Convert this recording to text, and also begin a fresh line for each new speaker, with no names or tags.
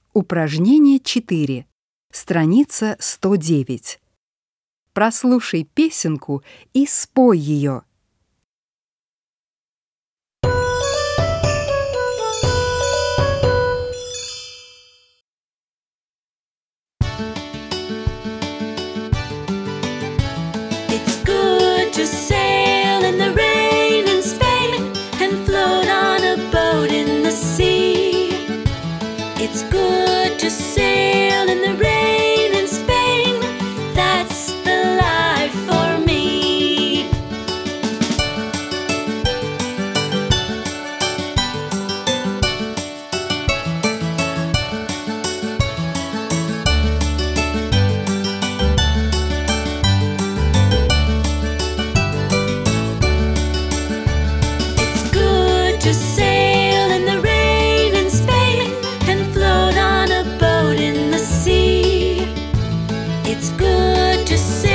Упражнение 4. Страница 109. Прослушай песенку и спой ее.
It's good to sail in the rain in Spain and float on a boat in the sea. It's good to sail in the rain in Spain. That's the life for me. It's good to sail in the rain in Spain and float on a boat in the sea. It's good to sail